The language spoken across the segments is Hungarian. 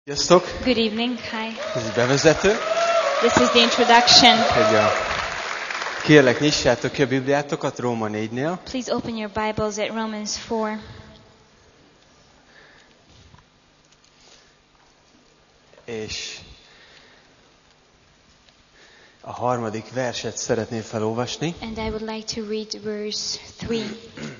Sziasztok! Good evening. Hi. Ez egy bevezető. This is the introduction. Kérlek, nyissátok ki a Bibliátokat Róma 4-nél. Please open your Bibles at Romans 4. És a harmadik verset szeretném felolvasni. And I would like to read verse 3.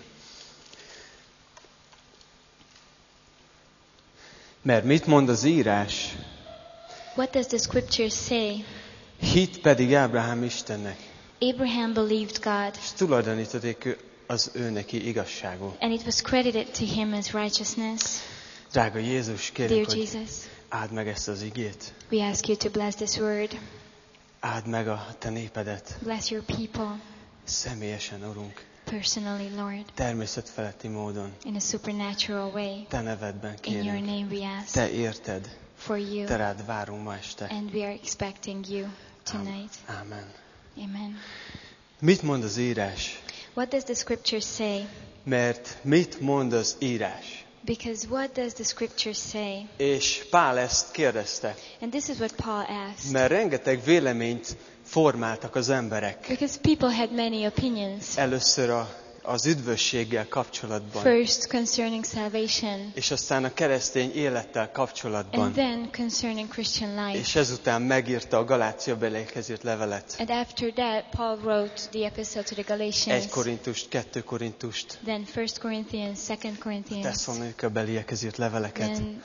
Mert mit mond az írás? What does the scripture say? Hit pedig Ábrahám Istennek. Abraham believed God, És tulajdonítotték az ő neki igazságul. and it was credited to him as righteousness. Drága Jézus, Dear kérlek, hogy Jesus, áld meg ezt az igét. we ask you to bless this word. Áld meg a te népedet. Bless your people Személyesen, Urunk. personally, Lord, Természetfeletti módon. in a supernatural way. Te nevedben In your kérünk. name we ask Te érted. for you, Te rád várunk ma este. and we are expecting you tonight. Ámen. Amen. Mit mond az írás? What does the scripture say? Mert mit mond az írás? Because what does the scripture say? És Pál ezt kérdezte, And this is what Paul asked. mert rengeteg véleményt formáltak az emberek. Because people had many opinions. Először az üdvösséggel kapcsolatban, First concerning salvation, és aztán a keresztény élettel and kapcsolatban, then concerning Christian life. és ezután megírta a Galáciabeliekhez írt levelet. And after that, Paul wrote the epistle to the 1 Galatians, Korintust, 2 Korintust, then 1 Corinthians, 2 Corinthians, Tesszalonikabeliekhez írt leveleket. then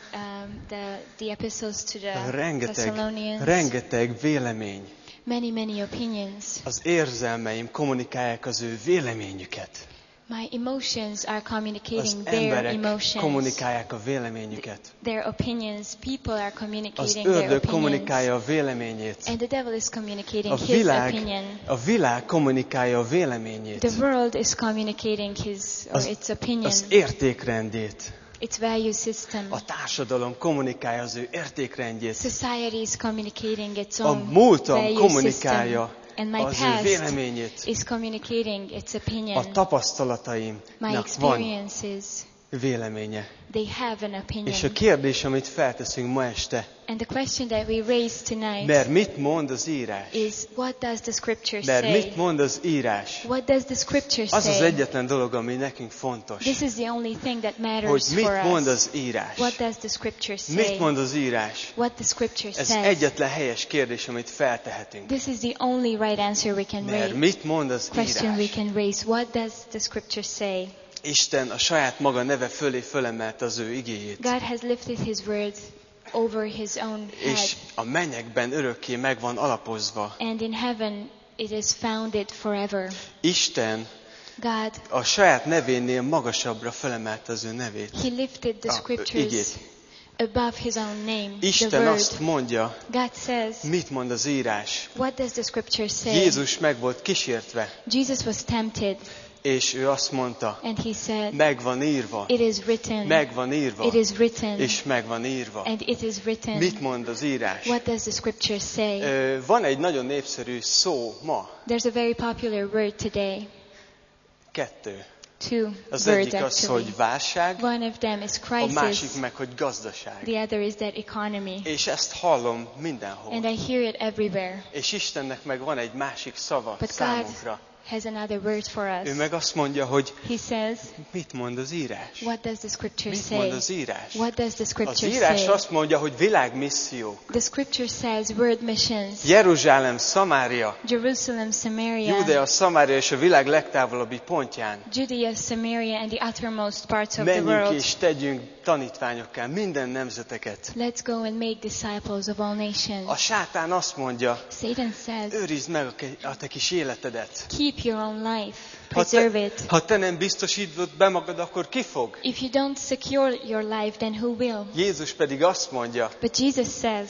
the epistles to the Rengeteg, Thessalonians. rengeteg vélemény. Many opinions. Az érzelmeim kommunikálják az ő véleményüket. My emotions are Az communicating their emberek emotions. kommunikálják a véleményüket. Their opinions. People are Az communicating their ördög opinions. kommunikálja a véleményét. And the devil is communicating A his világ, opinion. a világ kommunikálja a véleményét. The world is communicating his or its opinion, Az értékrendjét. its value system. A társadalom kommunikálja az ő értékrendjét. Society is communicating its A own múltam value kommunikálja system. And my az ő past véleményét. is communicating its A opinion. My tapasztalataimnak van experiences, véleménye. they have an opinion. És a kérdés, amit felteszünk ma este, And the question that we raise tonight mert mit mond az írás? is, what does the scripture Mert say? mit mond az írás? What does the scripture Az az say? egyetlen dolog, ami nekünk fontos, This is the only thing that hogy matters for mit mond us. az írás. What does the scripture say? Mit mond az írás? What the scripture Ez says. egyetlen helyes kérdés, amit feltehetünk. This is the only right answer we can Mert raise. mit mond az Question we írás? can raise. What does the scripture say? Isten a saját maga neve fölé fölemelte az ő igéjét. God has lifted his word over his own head. És a mennyekben örökké meg van alapozva. And in heaven it is founded forever. Isten God, a saját nevénél magasabbra felemelte az ő nevét. he lifted the scriptures igét. above his own name, the Isten word. azt mondja, God says, mit mond az írás. what does the scripture say? Jézus meg volt kísértve, Jesus was tempted és ő azt mondta, and he said, meg van írva, it is written, meg van írva, it is written, és meg van írva. and it is written. Mit mond az írás? What does the scripture say? Van egy nagyon népszerű szó ma, There's a very popular word today. 2. Two Az words egyik az, actually. hogy válság, One of them is a crisis. másik meg, hogy gazdaság. The other is that economy. És ezt hallom mindenhol. And I hear it everywhere. És Istennek meg van egy másik szava But számunkra. has another word for us. Ő meg azt mondja, hogy He says, mit mond az írás? what does the scripture Mit say? mond az írás? What does the Az scripture írás say? azt mondja, hogy világmisszió. The scripture says world missions. Jeruzsálem, Szamária, Jerusalem, Samaria, Júdea, Szamária és a világ legtávolabbi pontján. Judea, Samaria, and the uttermost parts of the Menjünk world. és tegyünk tanítványokká minden nemzeteket. Let's go and make disciples of all nations. A sátán azt mondja, Satan says, őrizd meg a te kis életedet. keep your own life. Preserve it. Ha te nem biztosítod be magad, akkor ki fog? If you don't secure your life, then who will? Jézus pedig azt mondja, But Jesus says,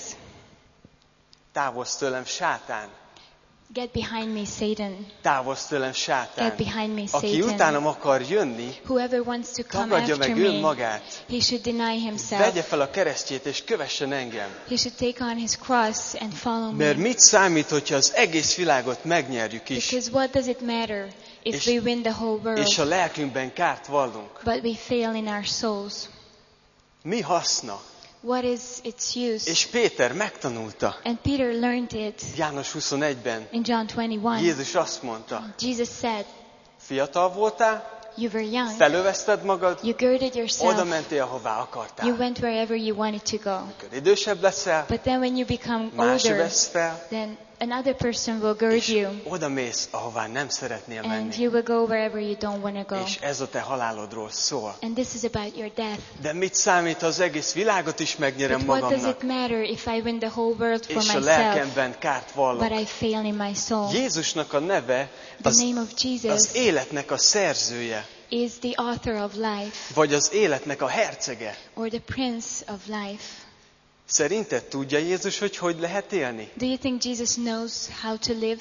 távozz tőlem, sátán. get behind me, Satan. Távozz tőlem, sátán. Get behind me, Aki Satan. utánam akar jönni, Whoever wants to come tagadja after meg me, önmagát. he should deny himself. Vegye fel a keresztjét és kövessen engem. He should take on his cross and follow Mert me. mit számít, hogyha az egész világot megnyerjük is, Because what does it matter if És- we win the whole és a world, lelkünkben kárt vallunk? but we fail in our souls? Mi haszna? What is its use? És Péter megtanulta. And Peter learned it János 21-ben in John 21. Jézus azt mondta, Jesus said, fiatal voltál, you were young, felövezted magad, you girded oda yourself, mentél, ahová akartál. you went wherever you wanted to go. Amikor idősebb leszel, But then when you become más older, vesz fel, then another person will gird és you, oda mész, ahová nem szeretnél and menni. you will go wherever you don't want to go. És ez a te halálodról szól. And this is about your death. De mit számít, ha az egész világot is megnyerem But what does magamnak, it matter if I win the whole world for és a myself, lelkemben kárt vallok? but I fail in my soul? Jézusnak a neve The az, name of az Jesus életnek a szerzője, is the author of life, vagy az életnek a hercege. or the prince of life. Szerinted tudja Jézus, hogy lehet élni? Do you think Jesus knows how to live?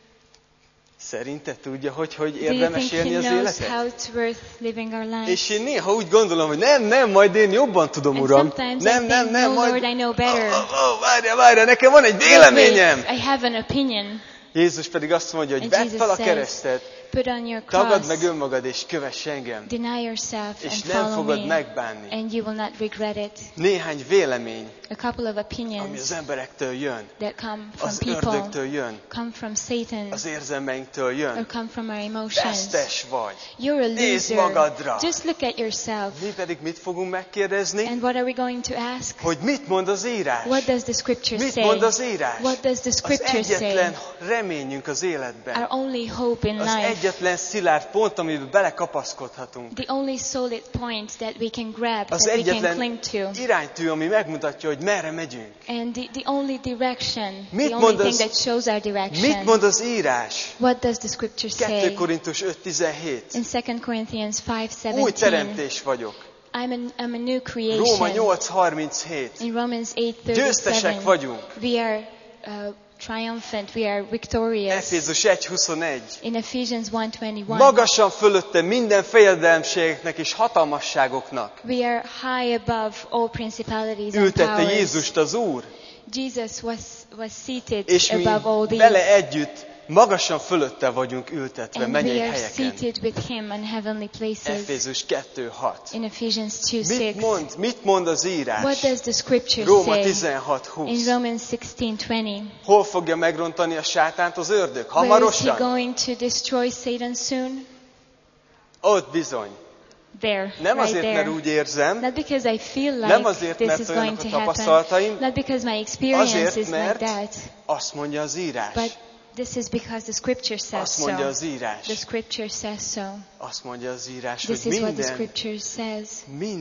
Szerinted tudja, hogy Do you érdemes think élni he az knows életet? how it's worth living our lives? És én néha úgy gondolom, hogy nem, majd én jobban tudom, And Uram. sometimes Nem, I think, no, majd... Lord, I know better. Várja, nekem van egy Wait, véleményem. I have an opinion. Jézus pedig azt mondja, hogy And vedd Jesus fel a says, kereszted, put on your tagad cross, meg önmagad és kövess engem. deny yourself És and nem follow fogod me, megbánni. and you will not regret it. Néhány vélemény, A couple of ami opinions az emberektől jön, that come from az people, ördögtől jön, come from Satan, az érzelmeinktől or jön. come from our emotions. Vesztes vagy. You're a Nézd loser. magadra. Just look at yourself. Mi pedig mit fogunk megkérdezni? And what are we going to ask? Hogy mit mond az írás? What does the scripture Mit say? mond az írás? What does the Az scripture say? egyetlen reményünk az életben. Our only hope in Az life. egyetlen szilárd pont, amiben belekapaszkodhatunk. The only solid point that we can grab, Az that we can egyetlen cling to. iránytű, ami megmutatja, hogy merre megyünk. And the only direction, Mit the only mond thing az- that shows our Mit direction. mond az írás? What does the scripture 2 say? Korintus 5:17. In 2 Corinthians Új 5:17, teremtés vagyok. I'm a new Róma creation. 8:37. In Romans Győztesek 8:37, vagyunk. we are triumphant, we are victorious. Efézus 1:21. In Ephesians 1:21, Magasan fölötte minden fejedelemségeknek és hatalmasságoknak we are high above all principalities and ültette powers. Jézust az Úr, Jesus was seated és mi above all these. vele együtt magasan fölötte vagyunk ültetve And mennyei we are helyeken. seated with him on heavenly places. Efézus 2:6. In Ephesians 2:6. Mit mond az írás? What does the scripture Róma say? In 16:20. Romans 16:20. Hol fogja megrontani a sátánt az ördög? Where is he Hamarosan? going to destroy Satan soon? Ott bizony. There, Nem right azért, there. mert úgy érzem, Not because I feel nem like azért, this mert is olyanok going a to happen. tapasztalataim, Not because my experience azért, is like mert that. azt mondja az írás. But this is because the scripture says Azt mondja so. az írás. The scripture says so. Azt mondja az írás, This hogy is what the minden scripture says.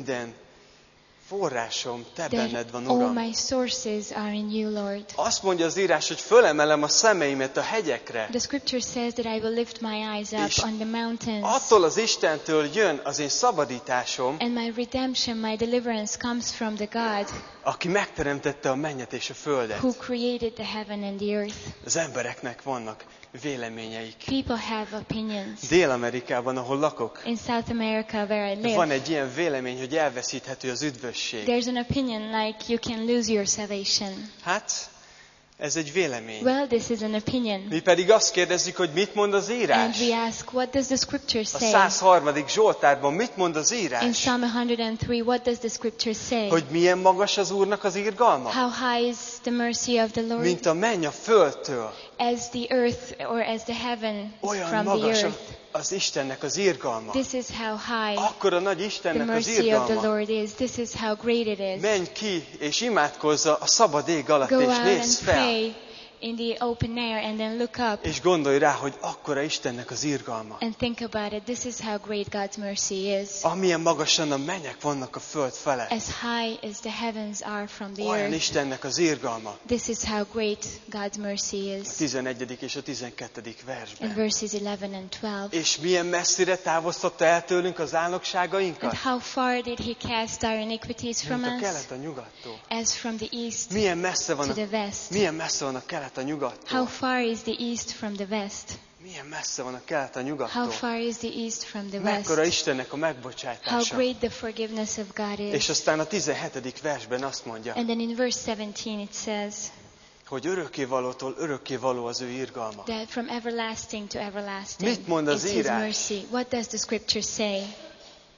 forrásom te That benned van, all Uram. my sources are in you, Lord. Azt mondja az írás, hogy fölemelem a szemeimet a hegyekre. The scripture says that I will lift my eyes És up on the mountains. attól az Istentől jön az én szabadításom, And my redemption, my deliverance comes from the God aki megteremtette a mennyet és a földet. who created the heaven and the earth. Az embereknek vannak véleményeik. People have opinions. Dél-Amerikában, ahol lakok, In South America, where I van live, egy ilyen vélemény, hogy elveszíthető az üdvösség. there's an opinion like you can lose your salvation. Hát, ez egy vélemény. Well, this is an opinion. Mi pedig azt kérdezzük, hogy mit mond az And írás? we ask, what does the scripture A say? 103. Zsoltárban mit mond az In írás? Psalm 103, what does the scripture say? Hogy milyen magas az Úrnak az irgalma? How high is the mercy of the Lord? Mint a menny a földtől. As the earth, or as the heaven is Olyan from the magas earth. az Istennek az irgalma. This is how high Akkora nagy the Istennek az mercy of the irgalma. Lord is. This is how great it is. Menj ki és imádkozza a szabad ég alatt, Go és out nézz and fel. pray in the open air and then look up És gondolj rá, hogy akkora Istennek az irgalma. and think about it. This is how great God's mercy is. Amilyen magasan a mennyek vannak a föld felett. As high as the heavens are from the Olyan earth. Istennek az irgalma. This is how great God's mercy A is. 11. és a 12. In versben. verses 11 and 12. És milyen messzire távoztatta el tőlünk az And álnokságainkat? how far did he cast our iniquities from Mint a us? kelet a nyugattól. As from the east Milyen messze van to a, the west. milyen messze van a kelet a How nyugattól? far is the east from the west? Milyen messze van a kelet a How nyugattól? far is the east from the Mekkora west? Istennek a How megbocsátása. great the forgiveness of God És is. aztán a 17. versben azt mondja, And then in verse 17 it says hogy örökkévalótól örökkévaló az ő irgalma. that from everlasting to everlasting Mit mond az is his írás? mercy. What does the scripture say?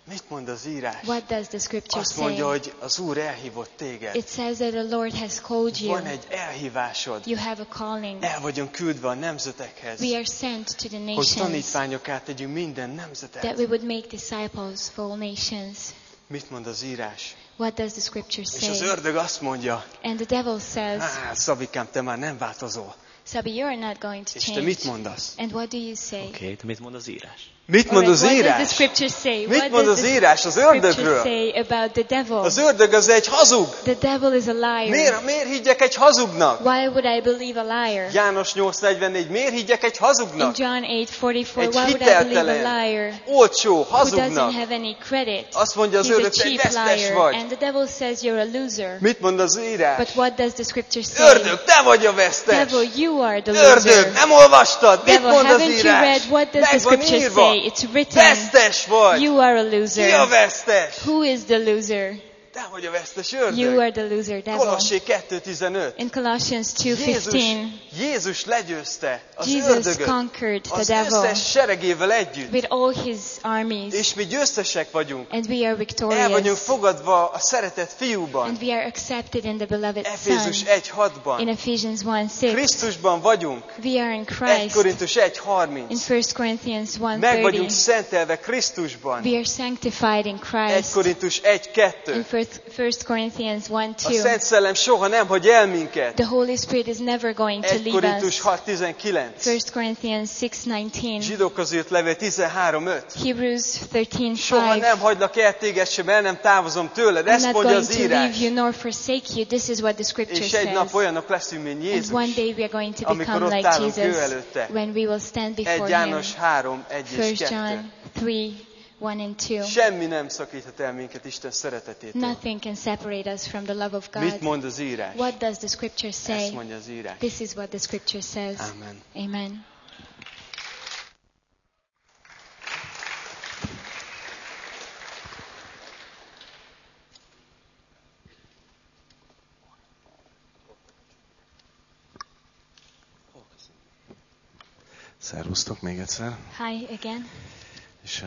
Mit mond az írás? What does the scripture Azt mondja, say? hogy az Úr elhívott téged. It says that the Lord has called you. Van egy elhívásod. You have a calling. El vagyunk küldve a nemzetekhez, We are sent to the hogy nations tanítványokká tegyünk minden that nemzetet. we would make disciples for all nations. Mit mond az írás? What does the scripture És az say? ördög azt mondja, And the devil says, Szabikám, te már nem változol. Sabi, you are not going to És te change. mit mondasz? And what do you say? Oké, te mit mond az írás? Mit mond az What does the írás? scripture say? Mit What mond does az the írás az scripture ördögről? say about the devil? Az ördög az egy hazug. The devil is a liar. Miért higgyek egy hazugnak? Why would I believe a liar? János 8:44, miért higgyek egy In hazugnak? John 8:44, Egy why would I believe a hiteltelen, liar olcsó who doesn't hazugnak. have any credit? Azt mondja az He's a ördög, te egy cheap vesztes liar. vagy. And the devil says you're a loser. Mit mond az írás? But what does the scripture say? Ördög, te vagy a vesztes. Devil, you are the Ördög, loser. nem olvastad? Mit Devil, mond az haven't you írás? read what does the Meg van scripture írva. say? It's written. Vesztes vagy. You are a Ki a loser. vesztes? Who is the loser? Te vagy a vesztes You ördög. are the loser, devil. Kolossé 2:15. In Colossians Jézus, 2:15, Jézus legyőzte az Jesus ördögöt conquered the az devil összes seregével együtt. with all his armies, És mi győztesek vagyunk. and we are El vagyunk victorious, fogadva a szeretett fiúban. and we are accepted in the beloved Efézus Son. 1:6-ban. In Ephesians 1:6, Krisztusban vagyunk. we are in 1 Christ. Korintus In 1:30. 1 Corinthians Meg vagyunk 1:30, szentelve Krisztusban. we are sanctified in 1 Christ. Korintus In 1:2. 1 Corinthians A 1:2, Szent Szellem soha nem hagy el minket. the Holy Spirit is never going to 1 leave Korintus us. 6:19. 1 Corinthians 6:19, Zsidókhoz írt levél 13:5. Hebrews Soha 13:5. nem hagylak el téged sem, el nem távozom tőled. I'm Ezt not mondja going az to írás. leave you nor forsake you. This is what the scripture És egy nap says. olyanok leszünk, mint And Jézus. one day we are going to Amikor become ott like állunk ő Jesus előtte. when we will stand 1 before Him. János 3:1 és 1 2. John 3, 1 and 2. Semmi nem szakíthat el minket Isten szeretetétől. Nothing can separate us from the love of Mit God. mond az írás? What does the scripture Ezt say? mondja az írás. This is what the scripture says. Amen. Amen. Szervusztok még egyszer. Hi again. És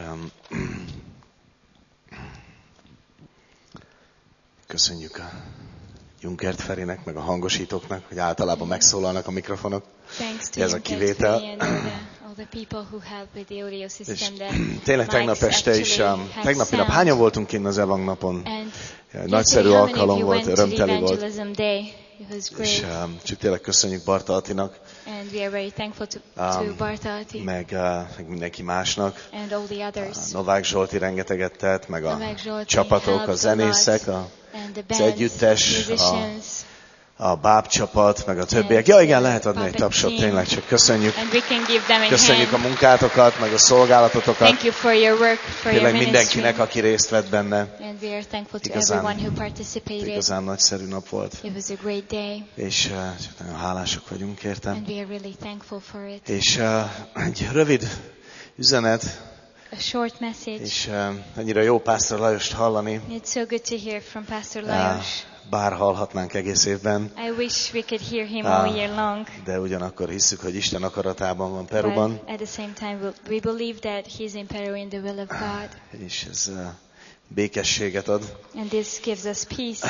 köszönjük a Junkert Ferinek, meg a hangosítóknak, hogy általában megszólalnak a mikrofonok. Thanks to Ez a Junkert kivétel. Free and all the people who help with the audio És system that tényleg tegnap mics este is, actually have tegnapi nap sound. hányan voltunk kint az Evangnapon? And Nagyszerű yesterday, how many of alkalom you volt, went to the örömteli volt. evangelism day? It was És great. csak tényleg köszönjük Barta Attinak, And we are very thankful to Barta Atti meg mindenki másnak. and all the others. Novák Zsolti rengeteget tett, meg a Novák Zsolti csapatok, a helped a zenészek, lot. a And the az bands, együttes, musicians. a báb csapat, meg a többiek. And Ja, igen, lehet adni egy puppet tapsot, team. tényleg, csak köszönjük. And we can give them a Köszönjük a hand. munkátokat, meg a szolgálatotokat. Thank you for your work, for your Tényleg ministry. mindenkinek, aki részt vett benne. And we are thankful to Igazán- everyone who participated. Igazán nagyszerű nap volt. It was a great day, És csak nagyon hálásak vagyunk érte. and we are really thankful for it. És egy rövid üzenet, A short message. és annyira jó Pásztor Lajost hallani, It's so good to hear from Pastor Lajos. bár hallhatnánk egész évben, I wish we could hear him all year long. de ugyanakkor hisszük, hogy Isten akaratában van Peruban, But at the same time, we believe that he's in Peru in the will of God. és ez békességet ad, And this gives us peace.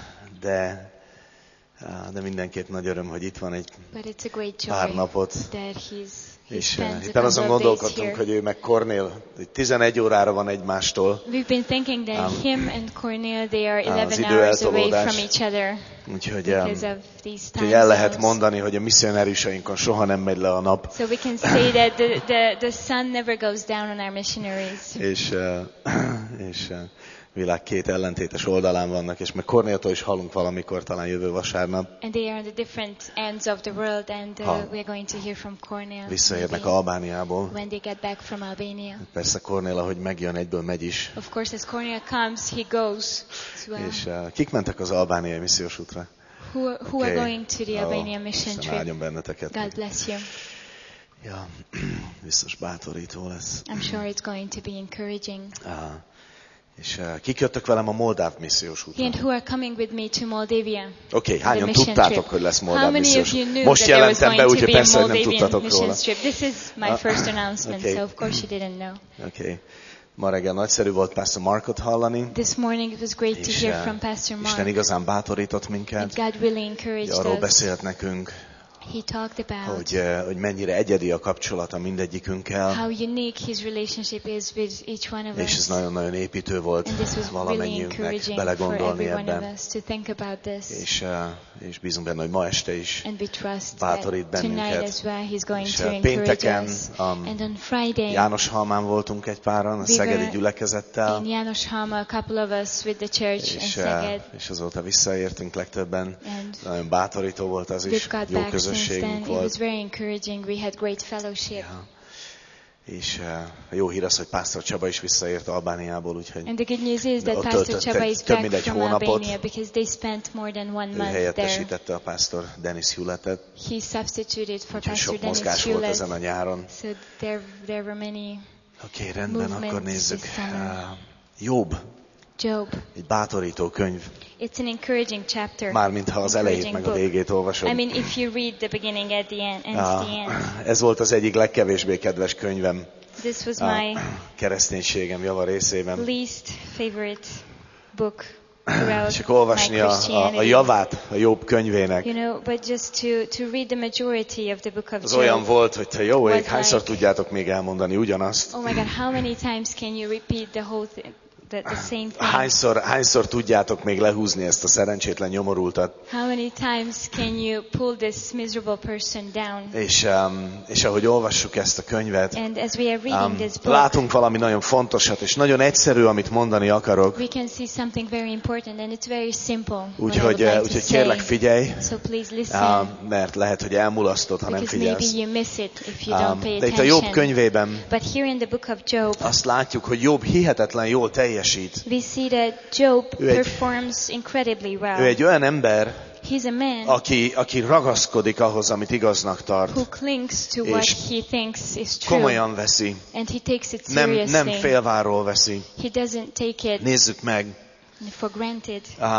de mindenképp nagy öröm, hogy itt van egy But it's a great pár joy napot, that he és spends a éppen azon couple of days gondolkodtunk, here. hogy ő meg Kornél, hogy 11 órára van egymástól, We've been thinking that him and Cornel, they are 11 idő hours away eltolódás. from each other úgyhogy because of these time úgyhogy el lehet zones. mondani, hogy a misszionáriusainkon soha nem megy le a nap, So we can say that the sun never goes down on our missionaries. és világ két ellentétes oldalán vannak, és meg Kornéltól is hallunk valamikor, talán jövő vasárnap, And they are on the different ends of the world, and Ha. we're going to hear from Cornel visszaérnek maybe Albániából. when they get back from Albania. Persze Kornél, ahogy megjön, egyből megy is. Of course, as Cornel comes, he goes as well. És kik mentek az albániai missziós útra? Who are going to the Albanian mission Isten trip? áldjon benneteket. God bless you. Ja, biztos bátorító lesz. I'm sure it's going to be encouraging. És kik jöttek velem a moldáv missziós útra? And who are coming with me to Moldavia? Oké, the hányan mission tudtátok, trip? hogy lesz How moldáv many missziós? of you knew Most that there was jelentem be, going to úgyhogy be a persze, hogy nem Moldavian tudtatok mission róla. trip? This is my first announcement, okay. so of course you didn't know. Oké. Ma reggel nagyszerű volt Pastor Markot hallani, This morning it was great to és hear from Pastor Isten Mark. igazán bátorított And minket, God really encouraged arról us. beszélt nekünk, He talked about hogy mennyire egyedi a kapcsolata mindegyikünkkel, how unique his relationship is with each one of és ez us. nagyon-nagyon építő volt And this was really valamennyiünknek encouraging for belegondolni every one of ebben, us to think about this. és bízunk benne, hogy ma este is And we trust bátorít that tonight bennünket. as well he's going És to encourage pénteken us. And on Friday, Jánoshalmán voltunk egy páran, a We szegedi were gyülekezettel, in Jánoshalma, a couple of us with the church in Szeged. és azóta visszaértünk legtöbben. And Nagyon bátorító volt az is, we've got jó back since then. közösségünk It volt. was very encouraging. We had great fellowship. Ja. És a jó hír az, hogy Pásztor Csaba is visszaért Albániából, úgyhogy And the good news is that ott Pastor töltött Csaba egy is több back mint egy from hónapot. Albania because they spent more than 1 ő month there. helyettesítette a Pásztor Dennis Hewlettet, He substituted for úgyhogy Pastor sok Dennis mozgás volt Hewlett. ezen a nyáron. So there were many. Oké, rendben, Movements akkor nézzük. this summer. Jobb, Job. egy bátorító könyv, It's an encouraging chapter. mármint ha az elejét meg a végét olvasod. I mean, if you read the beginning at the end, and the end. Ez volt az egyik legkevésbé kedves könyvem This was a my kereszténységem java részében. least favorite book throughout Csak my olvasni a Christianity. javát a Jobb könyvének. You know, but just to read the majority of the book of Az olyan Job. volt, hogy te jó ég, was hányszor like- tudjátok még elmondani ugyanazt? Oh my God, how many times can you repeat the whole the same thing? Hányszor tudjátok még lehúzni ezt a szerencsétlen nyomorultat? How many times can you pull this miserable person down? És ahogy olvassuk ezt a könyvet, And as we are reading this book, látunk valami nagyon fontosat, és nagyon egyszerű, amit mondani akarok. we can see something very important, and it's very simple. what I would Úgyhogy like to úgyhogy say. kérlek figyelj, So please listen, mert lehet, hogy elmulasztod, ha nem because maybe figyelsz. you miss it if you don't pay De itt a Jobb attention. könyvében But here in the book of Job, azt látjuk, hogy Jobb hihetetlen jól teljesít. we see that Job Ő egy- performs incredibly well. Ő egy olyan ember, He's a man aki ragaszkodik ahhoz, amit igaznak tart. who clings to what És he thinks is true, Komolyan veszi, and he takes it nem seriously. félváról veszi. He doesn't take it Nézzük meg, for granted.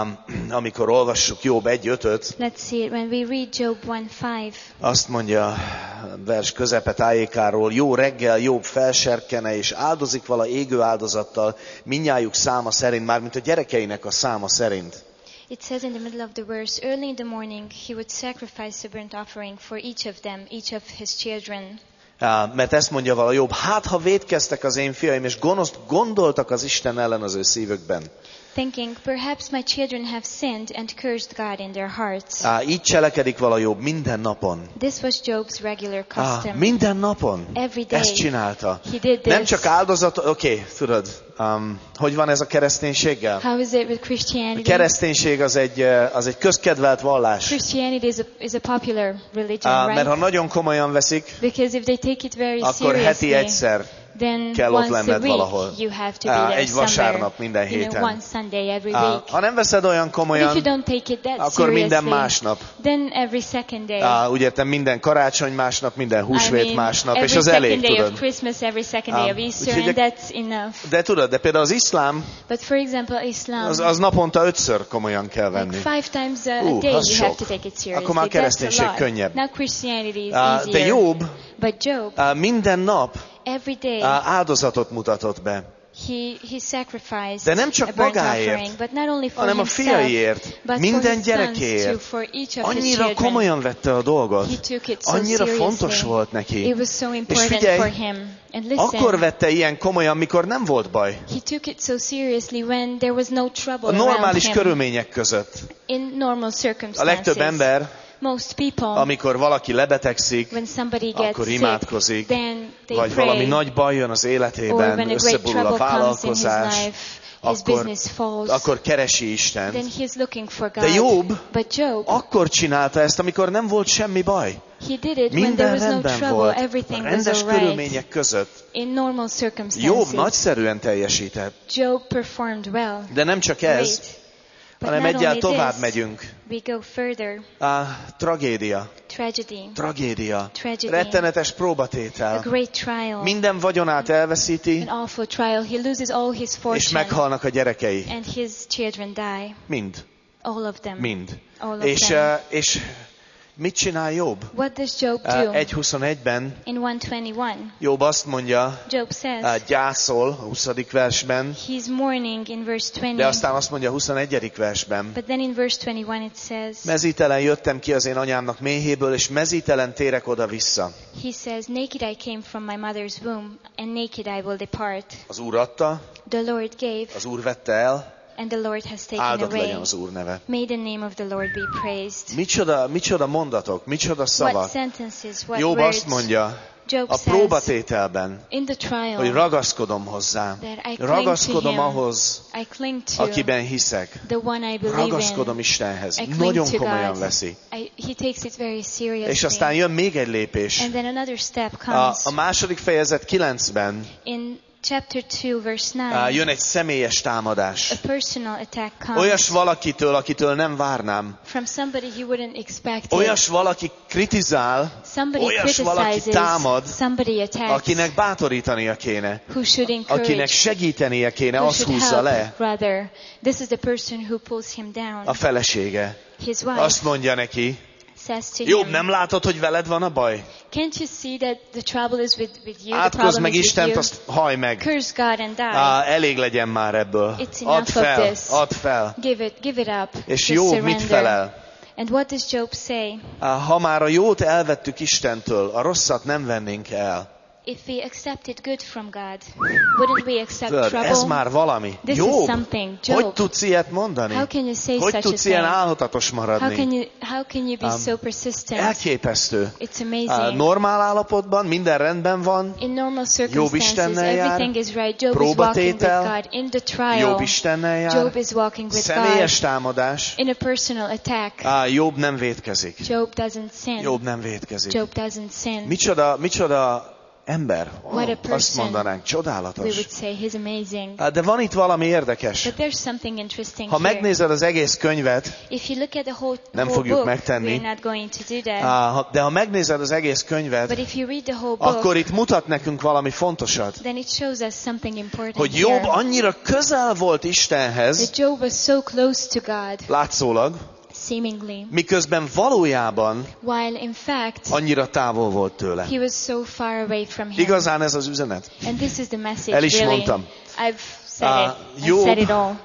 amikor olvassuk Jobb 1:5-öt, Let's see it. When we read Job 1:5, azt mondja a vers közepe tájékáról, jó reggel Jobb felserkene, és áldozik vala égő áldozattal, mindnyájuk száma szerint, mármint a gyerekeinek a száma szerint. it says in the middle of the verse, early in the morning he would sacrifice a burnt offering for each of them, each of his children. Mert ezt mondja vala Jobb, hát ha vétkeztek az én fiaim, és gonoszt gondoltak az Isten ellen az ő szívükben. Thinking, perhaps my children have sinned and cursed God in their hearts. Így cselekedik vala Jobb minden napon. This was Job's regular custom. Minden napon. Every day. Ezt csinálta. He did this. Nem csak áldozat, oké, tudod, hogy van ez a kereszténységgel? How is it with A Christianity? kereszténység az egy közkedvelt vallás. Christianity is a popular religion, Mert ha right? nagyon komolyan veszik, Because if they take it very akkor heti seriously, egyszer then kell ott once a lenned week valahol. you have to be there Egy vasárnap somewhere. minden You know, héten. one Sunday every week. Ha nem veszed olyan But if you komolyan, don't take it that akkor minden seriously, másnap. then every second day. Úgy értem, minden karácsony másnap, minden húsvét másnap, és every az elég, second day of tudod. Christmas, every second day of Easter, úgyhogy and that's enough. De tudod, de például az iszlám, But for example, Islam, az naponta 5-ször komolyan kell like venni. 5 times a day az you have sok. to take it seriously. Akkor már a That's kereszténység a lot. könnyebb. Now Christianity is De easier. Jobb But Job, minden nap every day, áldozatot mutatott be. he sacrificed De nem csak a burnt magáért, offering, but not only for hanem a himself, fiaiért, but minden for his sons gyerekéért. too, for each of his Annyira children. komolyan vette a dolgot. He took it so Annyira seriously. fontos volt neki. It was so És important figyelj, for him. And listen, akkor vette ilyen komolyan, mikor nem volt baj. he took it so seriously when there was no trouble A normális around him. körülmények között. In normal A circumstances. legtöbb ember, Most people, amikor valaki lebetegszik, when somebody gets akkor sick, imádkozik, then they vagy pray. valami nagy baj jön az Or when életében, a great összeborul a trouble comes in his vállalkozás, life, his business falls, akkor keresi then Istent. he's looking for God. De Jobb But Job, akkor csinálta ezt, amikor nem volt semmi baj. he did it when there Minden was no rendben trouble, volt. everything was Rendes all right. körülmények között. In normal Jobb circumstances, nagyszerűen teljesített. Job performed well. De nem csak ez, Great. But hanem not egyáltalán only tovább this, megyünk. we go further. Tragédia. Tragedy. Rettenetes A próbatétel. great trial. Minden vagyonát elveszíti, An awful trial. He loses all his és fortune. meghalnak a gyerekei. And his children die. Mind. All of them. Mind. All of them. És Mit csinál Jobb? What does Job do? 1.21-ben In 121, Jobb azt mondja, Job says gyászol a 20. versben, he's mourning in verse 20. de aztán azt mondja a 21. versben, But then in verse 21 it says, mezítelen jöttem ki az én anyámnak méhéből, és mezítelen térek oda-vissza. he says, naked I came from my mother's womb, and naked I will depart. Az Úr adta, The Lord gave, az Úr vette el, and the Lord has taken áldott legyen away. az Úr neve. May the name of the Lord be praised. Micsoda mondatok, micsoda What szavak. sentences, what Jobb words. azt mondja, Job a says, próbatételben, in the trial, hogy ragaszkodom hozzá. that I cling to Ragaszkodom him, ahhoz, I cling to akiben hiszek. the one I believe Ragaszkodom in. Istenhez. I cling Nagyon to komolyan God. veszi. He takes it very seriously. És aztán jön még egy lépés. And then another step comes. A második fejezet 9-ben In chapter 2, verse 9, jön egy személyes támadás. a personal attack comes Olyas valakitől, akitől nem várnám. from somebody he wouldn't expect it. Olyas valaki kritizál, Somebody olyas valaki criticizes, támad, somebody attacks, akinek bátorítania kéne, who should encourage, akinek segítenie kéne, who az should húzza help, le. rather. This is the person who pulls him down. A felesége. His wife Azt mondja neki, says to Jobb, him, nem látod, hogy veled van a baj? can't you see that the trouble is with you, the Átkozd problem meg is with Istent, you? azt hajj meg. Curse God and die. Elég legyen már ebből. It's Add enough of fel, this. add fel. Give it up. És Just Jobb mit surrender. felel? And what does Job say? Ha már a jót elvettük Istentől, a rosszat nem vennénk el. If we accepted good from God, wouldn't we accept trouble? Ez már valami. This is Jobb, something. Job, hogy tudsz ilyet mondani? how can you say Hogy such a tudsz ilyen thing? álhatatos maradni? How can you be so persistent? Elképesztő. It's amazing. Normál állapotban minden rendben van, In normal Jobb circumstances, Istennel jár, everything is right. Job is walking with próbatétel, God. In the trial, Jobb Istennel jár, Job is walking with személyes God. támadás, In a personal attack, Jobb nem vétkezik. Job doesn't sin. Jobb nem vétkezik. Job doesn't sin. Micsoda ember. What a person. Azt mondanánk, We csodálatos. would say he's amazing. De van itt valami érdekes. But there's something interesting Ha here. megnézed az egész könyvet, If you look at the whole nem fogjuk book, megtenni. we're not going to do that. de ha megnézed az egész But könyvet, if you read the whole book, akkor itt mutat nekünk valami fontosat. then it shows us something important Hogy Jobb here. annyira közel volt Istenhez, That Job was so close to God, látszólag, seemingly, miközben valójában while in fact annyira távol volt tőle. he was so far away from him. Igazán ez az üzenet. And this is the message, El is really. mondtam. I've said it. Job I said it all.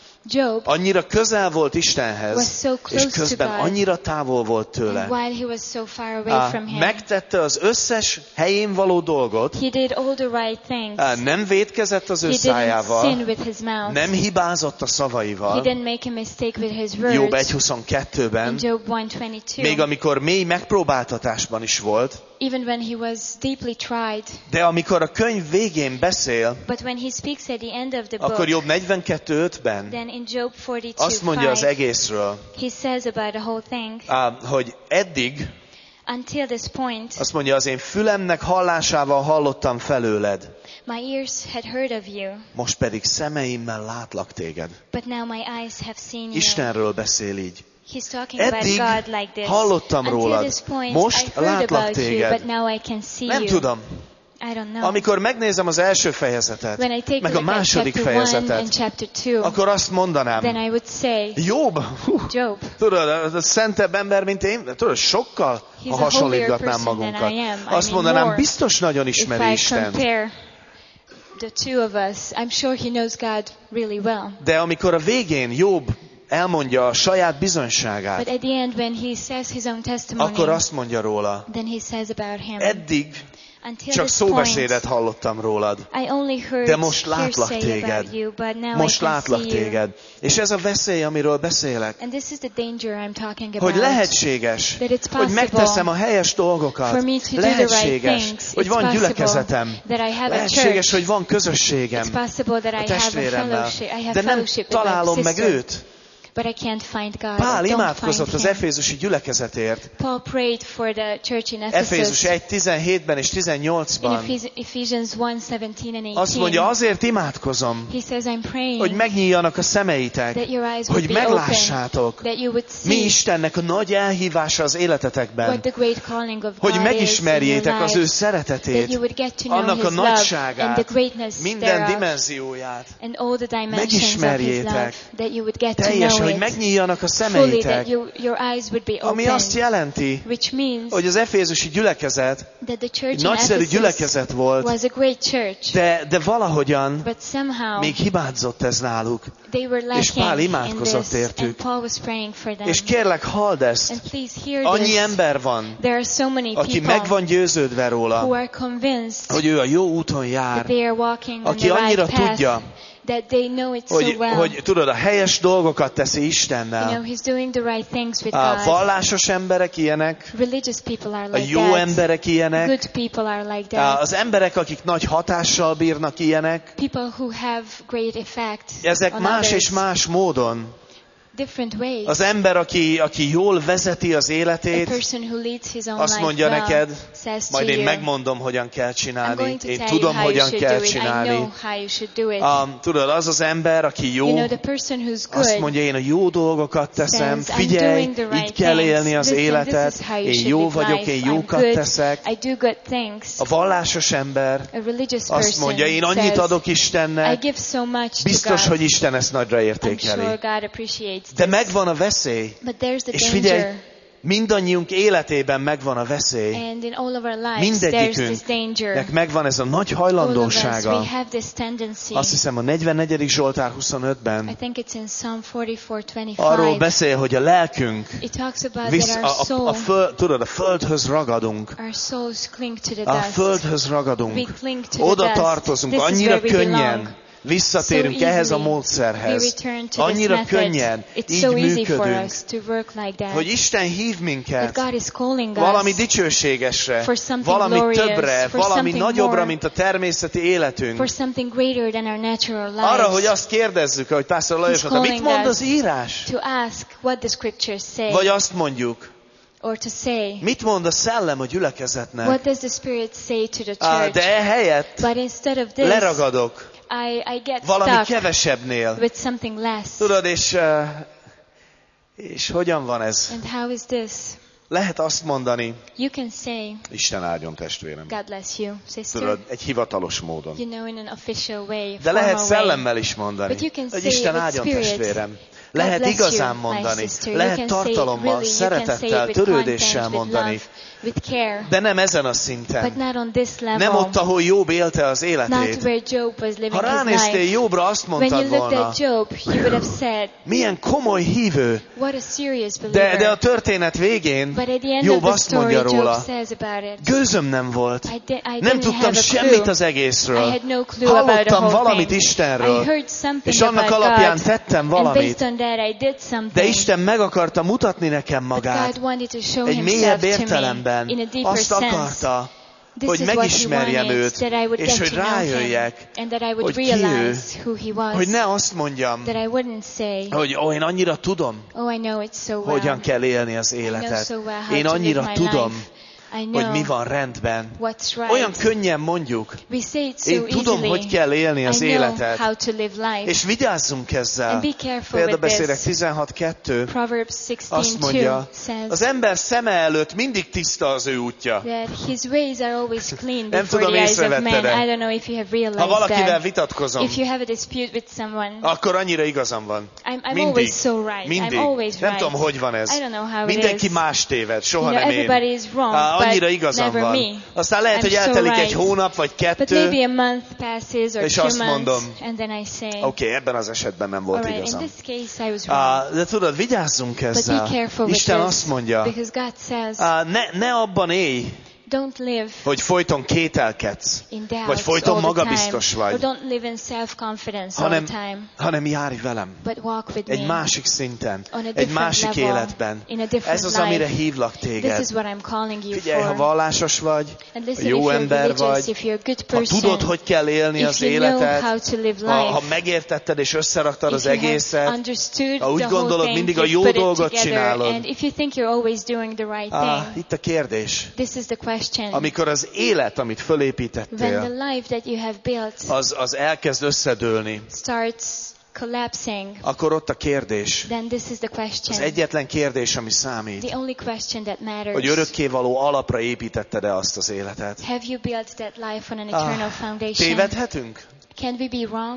Job annyira közel volt was Istenhez, so close és to közben God, annyira távol volt tőle. and while he was so far away from him, Megtette az összes helyén való dolgot, he did all the right things. nem vétkezett az ő He didn't szájával, sin with his mouth. nem hibázott a He szavaival. didn't make a mistake with his words. Jobb In 1.22-ben, Job 1:22, még amikor mély megpróbáltatásban is volt, even when he was deeply tried, de amikor a könyv végén beszél, but when he speaks at the end of the book, akkor Jobb 42.5-ben then in Job azt mondja az 42:5, egészről, he says about the whole thing, hogy eddig, until this point, azt mondja, az én fülemnek hallásával hallottam felőled, my ears had heard of you, most pedig szemeimmel látlak téged. but now my eyes have seen you. Istenről beszél így. He's talking about Eddig God like this. hallottam Until rólad, this point, most I heard látlak about you, téged. but now I can see Nem you. tudom. I don't know. Amikor megnézem az első fejezetet, When I take meg a a look at második chapter 1 fejezetet, and chapter 2, akkor azt then mondanám, I would say, Jobb, Job, tudod, az szentebb ember, mint én, tudod, sokkal, He's ha a hasonlítgatnám holier person than magunkat. I am. I Azt mean, mondanám, more. biztos nagyon if ismeri I Istent. compare the two of us, I'm sure he knows God really well. De amikor a végén Jobb elmondja a saját bizonyságát, But at the end, when he says his own testimony, akkor azt mondja róla, then he says about him, eddig until csak this point, szóbeszédet hallottam rólad, I only heard de most látlak hearsay téged. about you, but now Most I can látlak see you. téged. És ez a veszély, amiről beszélek, And this is the danger I'm talking about. hogy lehetséges, That it's hogy possible megteszem a helyes dolgokat, for me to do the right lehetséges, things. hogy It's van possible gyülekezetem, that I have a lehetséges, church. hogy van közösségem It's possible that a I have a testvéremmel, fellowship. I have de nem fellowship with my találom meg sister, őt. but I can't find God. Pál I don't imádkozott find az him. efézusi gyülekezetért, Paul prayed for the church in Efézus Ephesus. 1.17-ben és In 18-ban. Ephesians 1:17 and 18. Azt mondja, azért imádkozom, He says, I'm praying hogy megnyíljanak a szemeitek, that your eyes would hogy be open, meglássátok, that you would mi see Istennek a nagy elhívása az életetekben, what the great calling of hogy God megismerjétek is in az your ő life, that szeretetét, you would get to know annak a His love and the nagyságát, greatness minden thereof, dimenzióját, and all the dimensions of His megismerjétek love, that you would get to teljes know hogy it megnyíljanak a fully, szemeitek. that your eyes would be Ami azt opened. jelenti, Which means hogy az efézusi gyülekezet that the church in nagyszerű Ephesus gyülekezet volt, was a great church, de valahogyan but somehow még hibázott ez náluk. they were És Pál lacking in imádkozott this, and értük. Paul was praying for them. És kérlek, halld ezt. And please hear Annyi this. ember van, There are so many aki people meg van győződve who róla, are convinced hogy ő a jó úton that jár, they are walking on aki the annyira right path, tudja, that they know it so well. hogy tudod, a helyes dolgokat teszi You know, Istennel. he's doing the right things with A God. vallásos emberek ilyenek, Religious people are a like jó that. emberek ilyenek, Good people are like that. az emberek, akik nagy hatással bírnak ilyenek. People who have great effect Ezek on más others. és más módon. Different ways. Az ember, aki jól vezeti az A életét, person who leads his own azt life mondja well neked, says to majd én you, megmondom, hogyan kell I'm csinálni. going to Én tell you tudom, how you hogyan should kell do it. I know csinálni. how you should do it. Tudod, az az ember, aki jó, You know, the person who's azt good mondja, én a jó dolgokat teszem, says, I'm figyelj, doing the right így kell things. élni az Listen, életet, this is how you én should jó live vagyok, life. én I'm jókat good. teszek. I do good things. A vallásos ember A religious azt person mondja, én annyit says, adok I Istennek, give so much biztos, to hogy God. Isten ezt nagyra I'm sure értékeli. God appreciates De this. megvan a veszély, But there's the és figyelj, danger. mindannyiunk életében megvan a veszély. And in all of our lives, there's Mindegyikünknek this danger. megvan ez a nagy All of us, hajlandósága. we have this tendency. Azt hiszem a 44. Zsoltár I 25-ben think it's in Psalm 44:25. arról beszél, hogy a lelkünk, It talks about that our soul, tudod, a földhöz ragadunk. our souls cling to the A dust. földhöz We ragadunk. cling to Oda the dust. tartozunk, This is annyira where we belong. könnyen visszatérünk So ehhez a easily módszerhez. we return to this Annyira method. könnyen It's így so easy for működünk, us to work like that. hogy Isten hív That minket God is calling valami us dicsőségesre, for something valami glorious, többre, for valami something nagyobbra, more, mint a természeti életünk. for something greater than our natural lives. Arra, hogy azt kérdezzük, ahogy Pásztor Lajos mondta, mit calling mond us az írás? to ask what the scriptures say, Vagy azt mondjuk, or to say, mit mond a szellem a gyülekezetnek? what does the Spirit say to the church? De ehelyett But instead of this, leragadok I get valami stuck kevesebbnél. with something less. Tudod, és hogyan van ez? And how is this? Lehet azt mondani, You can say, Isten áldjon testvérem. God bless you, sister. Tudod, egy hivatalos módon. You know, in an official way, De lehet formal way. szellemmel is mondani, But you can hogy say Isten with áldjon spirit. testvérem. God Lehet bless igazán you, my mondani, sister. You lehet can say tartalommal, really, you can say it szeretettel, with törődéssel content, with mondani, love, with care. de nem ezen a But szinten. not on this level. Nem ott, ahol Jobb élte az Not életét. where Job was living Ha his ránéztél life. Jobbra, azt When you mondtad looked volna, at Job, you would have said, milyen komoly hívő. what a serious believer. De a történet végén But at the end Jobb of the azt story, mondja Job róla, says about it, gőzöm nem volt. I Nem didn't tudtam have a semmit clue. az I egészről. had no clue about the Hallottam whole valamit thing. I Istenről, heard something és annak about alapján God, tettem and valamit. based on that I did something. De Isten meg akarta mutatni nekem But magát. God wanted to show Egy mélyebb himself to me értelemben. in a deeper Azt sense. akarta, This hogy is what he megismerjem wanted, őt, that I would és get hogy to know him, rájöjjek, and that I would hogy ki ő, realize who he was, hogy ne azt mondjam, that I wouldn't say, hogy én annyira tudom, oh, I know it so well. hogyan kell élni az I know életet. so well how Én to live annyira my tudom, life. I hogy know mi van rendben. what's right. Olyan könnyen mondjuk, We say it so én tudom, easily. hogy kell élni az I know életet. how to live life. És vigyázzunk ezzel. And be careful with Példabeszédek this. 16:2 Proverbs azt 16:2 mondja, says az ember szeme előtt mindig tiszta az ő útja. that his ways are always clean Nem before tudom, the eyes of man. észrevetted-e? I don't know if you have Ha realized valakivel that. vitatkozom, If you have a dispute with someone, akkor annyira igazam van. I'm Mindig. always so right. Mindig. I'm always Nem right. tudom, hogy van ez. I don't know how Mindenki it is. más téved, soha You know, nem én. everybody is wrong, Annyira but igazam never van. me. Aztán lehet, I'm hogy so eltelik egy right. hónap vagy But kettő. maybe a month passes or És 2 azt months, mondom, and then I say, Oké, ebben az esetben nem volt alright, in igazam. this case I was wrong. De tudod, vigyázzunk But be ezzel. careful with Isten this, azt mondja, because God says, ne abban élj, don't live hogy folyton kételkedsz, in doubts vagy folyton all the magabiztos time, vagy, or don't live in self-confidence all the time, hanem járj velem. but walk with Egy me másik szinten, on a egy different másik level, életben. in a different Ez az, amire life. hívlak This téged. is what I'm calling you Figyelj, ha for. vallásos vagy, And ha listen, jó if you're ember religious, vagy, if you're a good ha person, tudod, hogy kell élni if az you know életet, how to live ha life, megértetted és összeraktad az if you have egészet, understood ha úgy the whole gondolod, thing, mindig a you've jó put it dolgot together, csinálod. and if you think you're always doing the right thing, Itt a kérdés. this is the question. Amikor az élet, amit When fölépítettél, the life that you have built az elkezd összedőlni, starts collapsing, akkor ott a kérdés, then this is the az question. egyetlen kérdés, ami számít, The only question that matters. hogy örökkévaló alapra építetted-e azt az életet. Have you built that life on an eternal foundation? Tévedhetünk? Can we be wrong?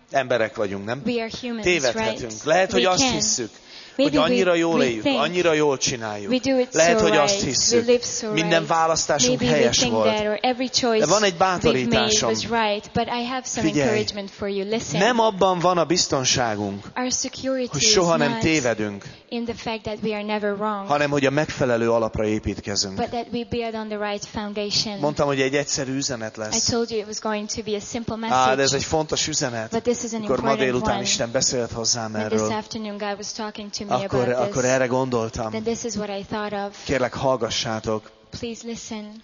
Emberek vagyunk, nem? We are humans, Tévedhetünk. right? Lehet, hogy We azt can. hisszük, Maybe hogy annyira jól we éljük, think annyira jól csináljuk. we do it Lehet, so hogy azt right, hisszük, we live so minden right. választásunk Maybe we helyes think volt. that, or every De choice van egy we've made bátorításom. was right. But I have some Figyelj, encouragement for you. Listen, Nem abban van a biztonságunk, our security hogy is soha nem not tévedünk, in the fact that we are never wrong, hanem hogy a megfelelő alapra építkezünk. but that we build on the right foundation. Mondtam, hogy egy egyszerű üzenet I lesz. told you it was going to be a simple De ez message, egy fontos üzenet. but this is an Amikor ma important délután one. Isten beszélt hozzám When this erről, afternoon God was talking to me akkor about this, erre gondoltam. then this is what I thought of. Kérlek, hallgassátok. Please listen.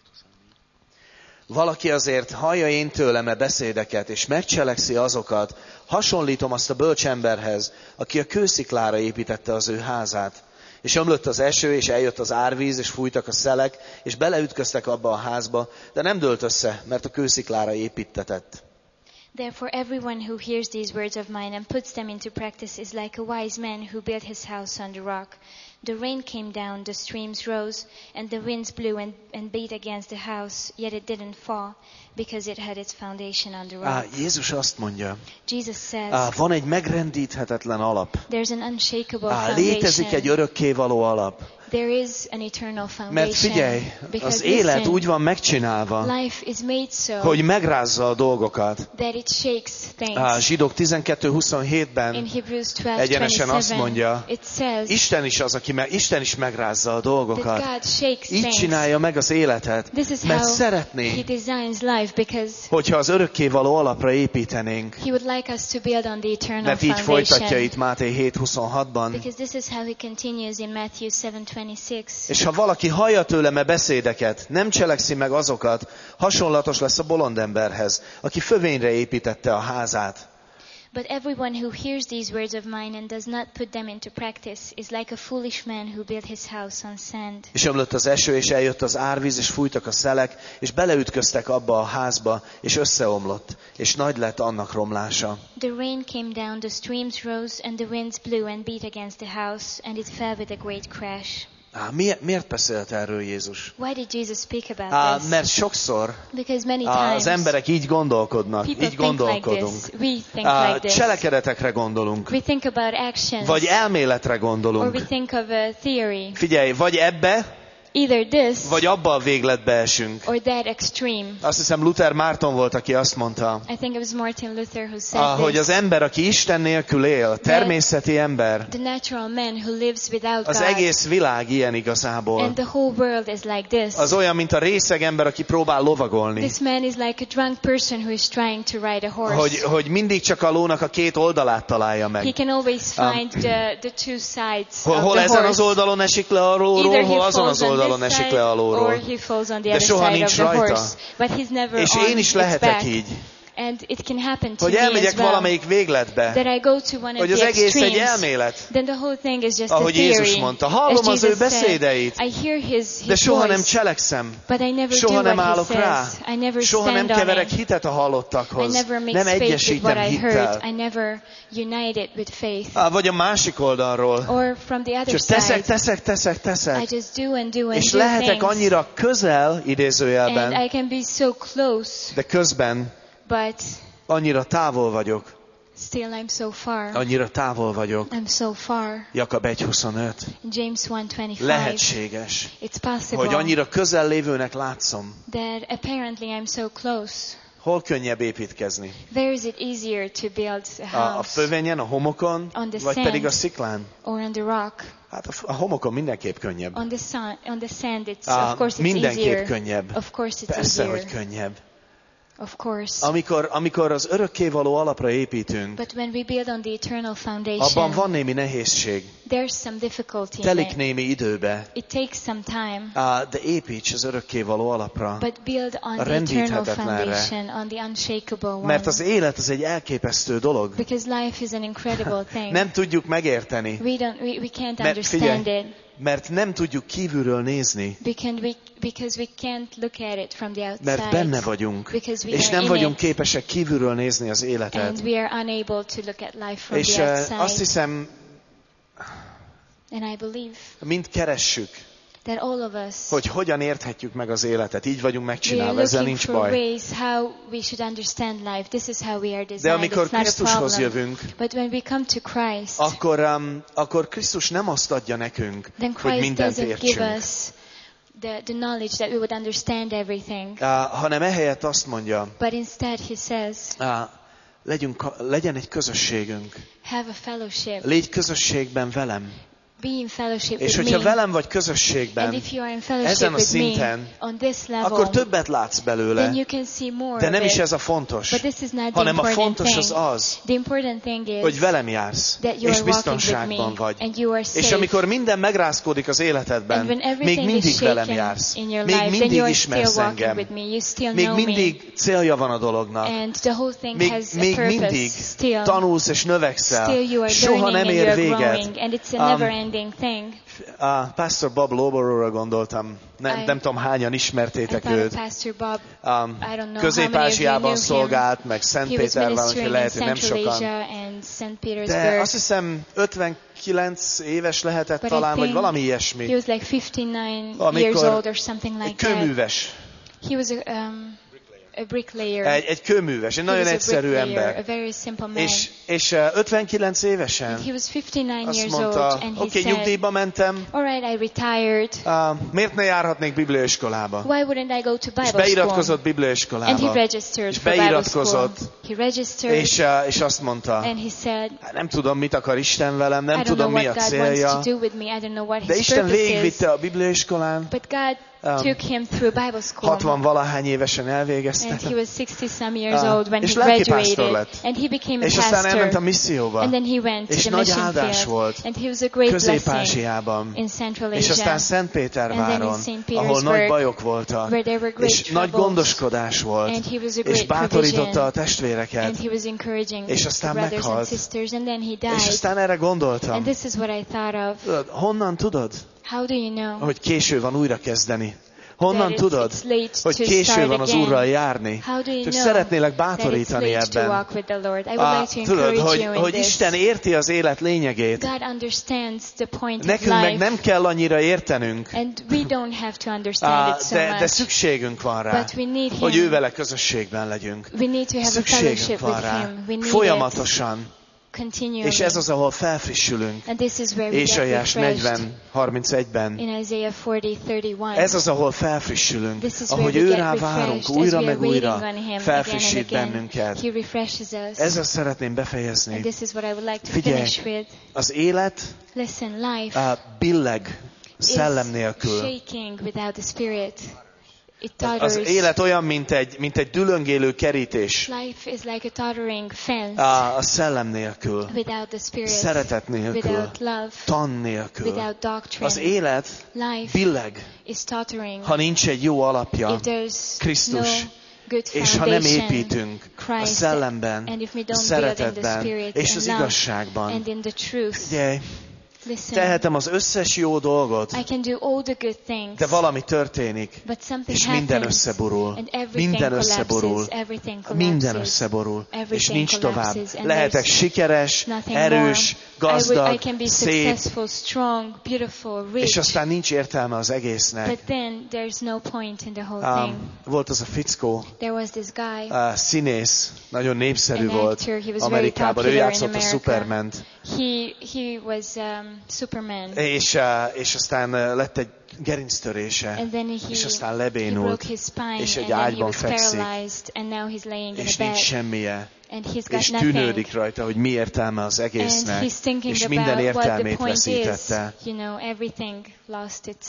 Valaki azért hallja én tőlem beszédeket, és megcselekszi azokat, hasonlítom azt a bölcs emberhez, aki a kősziklára építette az ő házát. És ömlött az eső, és eljött az árvíz, és fújtak a szelek, és beleütköztek abba a házba, de nem dőlt össze, mert a kősziklára építtetett. Therefore, everyone who hears these words of mine and puts them into practice is like a wise man who built his house on the rock. The rain came down, the streams rose, and the winds blew and beat against the house, yet it didn't fall, because it had its foundation on the rock. Jézus azt mondja, Jesus says, van egy megrendíthetetlen alap. there's an unshakable foundation. Létezik egy örökkévaló alap. There is an eternal foundation. Mert figyelj, because az élet listen, úgy van megcsinálva, life is made so hogy megrázza a dolgokat. that it shakes things. Zsidók In 12:27-ben Hebrews egyenesen azt 12:27, mondja, it says Isten is az, Isten is megrázza a that dolgokat. God shakes Így things. csinálja meg az életet, This is mert how He szeretné, designs life, because hogyha az örökkévaló alapra építenénk. He would like us to build on the eternal Mert így folytatja foundation. itt Máté 7:26-ban. Because this is how He continues in Matthew 7:26. És ha valaki hallja tőlem beszédeket, nem cselekszi meg azokat, hasonlatos lesz a bolond emberhez, aki fövényre építette a házát. But everyone who hears these words of mine and does not put them into practice is like a foolish man who built his house on sand. És ömlött az eső, és eljött az árvíz, és fújtak a szelek, és beleütköztek abba a házba, és összeomlott, és nagy lett annak romlása. The rain came down, the streams rose, and the winds blew and beat against the house, and it fell with a great crash. Miért beszélt erről Jézus? Why did Jesus speak about this? Mert sokszor Because many times az emberek így gondolkodnak, people így think like gondolkodunk. this. We think like this. Cselekedetekre gondolunk, We think about actions, vagy elméletre or gondolunk. we think of a theory. Figyelj, vagy ebbe, Either this vagy abba a végletbe esünk. or that extreme. Azt hiszem Luther Márton volt, aki azt mondta, I think it was Martin Luther who said hogy this. az ember, aki Isten nélkül él, természeti ember, The natural man who lives without az God, egész világ ilyen igazából. and the whole world is like this. Az olyan, mint a részeg ember, aki próbál lovagolni. This man is like a drunk person who is trying to ride a horse. Hogy mindig csak a lónak a két oldalát találja He meg. can always find the two sides of Hol the ezen az horse. oldalon esik le a lóról, Either hol he azon falls az on oldalon this esik side, le a lóról. or he falls on the De other soha side nincs of the rajta. horse. But he's never És on én is its lehetek back. így, And it can happen to hogy me as elmegyek well. valamelyik végletbe, That I go to one of hogy az the egész egy extremes. elmélet. Then the whole thing is just Ahogy a Jézus theory. mondta, As hallom az ő Jesus said, beszédeit, I hear his de soha nem voice, cselekszem. but I never Soha do nem what he állok rá. says. I never Soha nem stand on keverek it. hitet a I hallottakhoz. never mix Nem faith with egyesítem what I heard. hittel. I never unite it with faith. Vagy a másik oldalról. Or from the other Csak teszek, side, I teszek. just do and do and És do lehetek things. annyira közel, idézőjelben, And I can be so close, de közben but annyira távol vagyok. still I'm so far. Annyira távol vagyok. I'm so far. Jakab 1:25. James 1:25. Lehetséges, It's possible hogy annyira közel lévőnek látszom. that apparently I'm so close. Hol könnyebb építkezni? Where is it easier to build a A house? fövényen, a homokon, On the vagy sand. pedig a sziklán? Or on the rock? Hát a homokon mindenképp könnyebb. On the sand, it's of course it's Mindenképp easier. könnyebb. Of course it's Persze, easier. hogy könnyebb. Of course. Amikor az örökkévaló alapra építünk, But when we build on the eternal abban foundation, van némi nehézség. there's some difficulty in Telik it. némi időbe. It takes some time. De építs az örökkévaló alapra. But build on A the eternal rendíthetetlenre. foundation, on the unshakable one. Mert az élet az egy elképesztő dolog. Because life is an incredible thing. Nem tudjuk megérteni, We can't Mert understand figyelj, it. mert nem tudjuk kívülről nézni, Because we can't look at it from the outside. mert benne vagyunk, Because we és are nem in vagyunk it. képesek kívülről nézni az And életet. we are unable to look at life from És the outside. azt hiszem, And I believe mind keressük, that all of us, hogy hogyan érthetjük meg az életet. Így vagyunk we are megcsinálva, ezzel looking nincs for baj. ways how we should understand life. This is how we are De designed. amikor It's not a Krisztushoz problem. jövünk, But when we come to Christ, akkor Krisztus nem azt adja nekünk, then hogy Christ mindent doesn't give értsünk, us the knowledge that we would understand everything. hanem ehelyett azt mondja, But instead he says, legyen egy közösségünk. have a fellowship. Légy közösségben velem. Be in fellowship És with hogyha me. velem vagy And közösségben, if you are in fellowship ezen a with me szinten, on this level, akkor többet látsz then belőle. you can see more De nem of is it. ez a fontos, But this is not the hanem a important fontos thing. az, The important thing is hogy velem jársz, that you és are walking with biztonságban me vagy. and you are safe. És amikor minden megrázkódik az And életedben, when még everything is mindig velem shaken jársz. in your Még life, then mindig you are still ismersz walking engem. with me. You still Még know me. mindig célja van a dolognak. And the whole thing has a Még purpose. mindig Still tanulsz és növekszel. you are Soha learning nem and you ér are véget. growing. And it's a never-ending thing. Pastor Bob Loborról gondoltam. Nem tudom, hányan I ismertétek thought őt. of Pastor Bob. I don't know how many of you Közép-Ázsiában knew him. szolgált, meg He was Szentpéterben, úgyhogy ministering in lehet, hogy nem Central sokan. Asia and St. De Petersburg. azt hiszem 59 éves lehetett But talán, I vagy think valami he ilyesmi. was like 59 Amikor years old or something like Egy that. kőműves. He was a bricklayer. Egy kőműves, egy He nagyon was a egyszerű bricklayer, ember. a very simple man. És 59 évesen And he was 59 azt years mondta, old, and he oké, said, nyugdíjba mentem, all right, I retired. miért ne járhatnék bibliaiskolába? Why wouldn't I go to És Bible beiratkozott school? And he bibliaiskolába. registered És for Bible school. beiratkozott. He registered, És azt mondta, and he said, nem tudom, mit akar Isten velem, I nem don't know tudom, mi a what God wants célja. to do with me. I don't know what De his Isten purpose is. végigvitte a bibliaiskolán, But God took him through Bible school. 60-valahány évesen elvégezte. And he was 60-some years old when És he lelkipásztor graduated. lett. And he became a És aztán elment a pastor. misszióba. And then he went to És the nagy mission áldás field. volt. And he was a great blessing Közép-Ázsiában. in Central És aztán Asia. Szentpéterváron, And then in St. ahol nagy Petersburg, bajok voltak. where there were great És nagy troubles. gondoskodás volt. And he was a És great bátorította a provision. testvéreket. And he was encouraging És the aztán brothers and meghalt. sisters. And then he És died. aztán erre gondoltam. And this is what I thought of. Tudod, honnan tudod, How do you know hogy késő van újra kezdeni? Honnan that tudod, it's late hogy to késő start van az again? Úrral járni? How do you Csak know szeretnélek that it's bátorítani late to ebben. walk with the Lord? I would like to Tudod, encourage you in hogy this. Isten érti az élet lényegét. God understands the point Nekünk of meg life. nem kell annyira értenünk, And we don't have to understand it so de much. szükségünk van rá, But we need hogy him. ő vele közösségben legyünk. We need to have a Szükségünk fellowship van with rá, him. We need folyamatosan. it continually. És ez az, ahol felfrissülünk. And this is where we get Ézsaiás refreshed. 40:31-ben. In Isaiah 40:31. Ez az, ahol felfrissülünk, This is where ahogy we ő get rá refreshed várunk, as újra we are meg waiting újra on him felfrissít again and again. bennünket. He refreshes us. Ezzel szeretném And befejezni. this is what I would like to Figyelj. finish with. Az élet Listen, life billeg szellem is nélkül. shaking without the Spirit. It totters. Az élet olyan, mint egy dülöngélő kerítés. Life is like a tottering fence A szellem nélkül. without the Spirit, Szeretet nélkül. without love, Tan nélkül. without doctrine. Az élet Life billeg, is tottering. ha nincs egy jó alapja, If there's Krisztus, no good és ha nem foundation, építünk a Christ, szellemben, and if we a don't build in the szeretetben Spirit és and az love igazságban. and in the truth, Figyelj, listen, tehetem az összes jó dolgot, I can do all the good things, de valami történik, but something és minden happens, összeborul. and everything Minden összeborul. collapses, everything collapses, Minden összeborul, és everything nincs tovább. collapses, and Lehetek there's sikeres, nothing erős, more. I gazdag, can be szép, successful, strong, beautiful, rich, és aztán nincs értelme az egésznek. but then there's no point in the whole thing. Volt az a fickó, There was this guy, színész, nagyon népszerű an volt actor, he was very Amerikában. Ő popular in játszott a America. Supermant. he was Superman, És aztán lett egy gerinctörése, and then és aztán he lebénult, broke his spine, és egy and then he ágyban was fekszik, paralyzed, and now he's laying in és a nincs bed, semmije, and he's got és nothing. tűnődik rajta, hogy mi értelme az And egésznek, he's thinking és minden about what the értelmét point is. veszítette. You know, everything lost its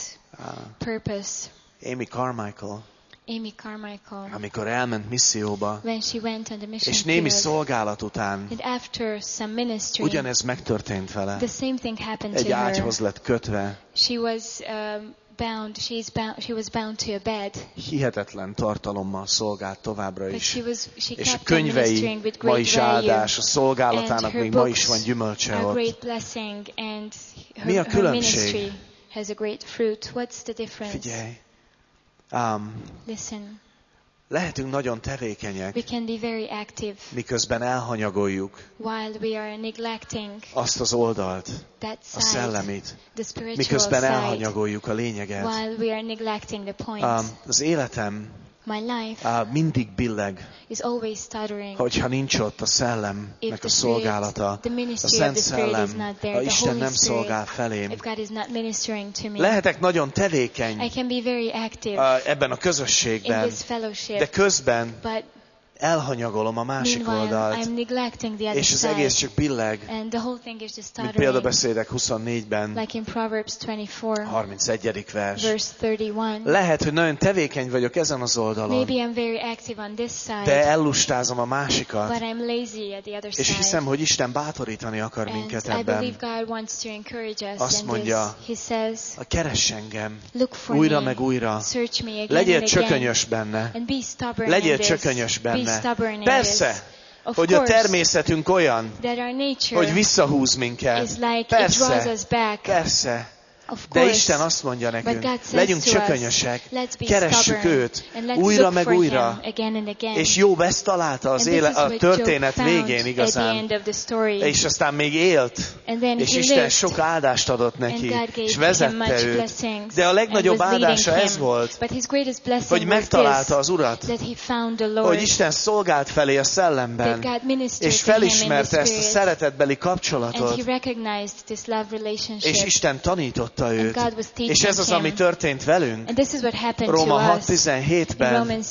purpose. Amy Carmichael, Amy Carmichael, amikor elment misszióba, when she went on the mission és némi field, szolgálat után and after some ministry, ugyanez megtörtént vele. the same thing happened Egy to her. ágyhoz lett kötve, She was bound. She was bound to a bed. hihetetlen tartalommal szolgált továbbra But is. she És a kept on könyvei ministering with ma great is value. áldás, a And szolgálatának her még ma is books van gyümölcse a ott. great blessing, and Mi a her különbség? ministry has a great fruit. What's the difference? Figyelj, Listen, Lehetünk nagyon tevékenyek, We can be very active miközben elhanyagoljuk while we are neglecting azt az oldalt, that a side, szellemit, the spiritual miközben side, elhanyagoljuk a lényeget. while we are neglecting the points. Az életem My life mindig billeg, is always stuttering. hogyha nincs ott a szellemnek If a the szolgálata, the a ministry of Szent the Spirit is Szellem, not there, ha the Isten Holy nem Spirit, szolgál felém. if God is not ministering to me, Lehetek nagyon I tevékeny can be very active ebben a in közösségben, this fellowship, de közben but elhanyagolom a másik meanwhile oldalt, I'm neglecting the other és az side, egész csak billeg, and the whole thing is just mint stuttering, Példabeszédek 24-ben, like in Proverbs 24, 31. vers. verse 31. Lehet, hogy nagyon tevékeny vagyok ezen az oldalon, Maybe I'm very active on this de side, ellustázom a másikat, but I'm lazy at the other és side. hiszem, hogy Isten bátorítani akar And minket I ebben. believe God wants to encourage us Azt in mondja, this. He says, Keress engem, look for újra me, meg újra, search me again legyél and again, csökönyös benne, and be stubborn legyél in this. csökönyös Be benne. stubborn in Persze, this. Of hogy a course, természetünk olyan, that our nature hogy visszahúz minket. is like it draws Persze, us back. persze. Of De course, Isten azt mondja but nekünk, God says legyünk to us, csökönyösek, let's be keressük stubborn, őt, and let's újra look meg for újra. him again and again. És Jobb ezt találta az And this is a what történet Job found végén at the igazán. end of the story. És aztán még élt, And then és he Isten lived, sok áldást adott and neki, God gave és him vezette much őt. blessings, De a legnagyobb and was leading áldása ez him. volt, But his greatest blessing hogy was megtalálta this, az Urat, that he found the Lord, hogy Isten szolgált felé a that szellemben, God ministered és to him in the felismerte ezt a Spirit, szeretetbeli and he kapcsolatot, recognized this love relationship, és Isten tanította and őt. God was teaching És ez az, ami him. történt velünk. And this is what happened Róma to us. In 6:17-ben Romans